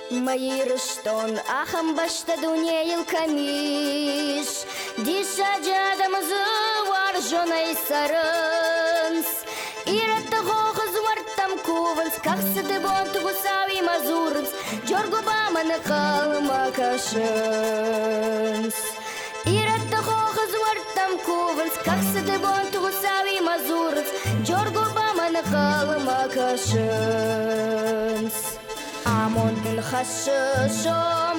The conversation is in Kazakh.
Маирштон ахам башта дунейл камиш Диша жадамызы вар жонай сарынс Иратта хохыз вартам кувынс Кақсыды бонты гусави мазурынс Жоргу баманы қалма кашынс Иратта хохыз вартам кувынс Кақсыды бонты гусави мазурынс Жоргу баманы қалма кашынс Амон дил хашышом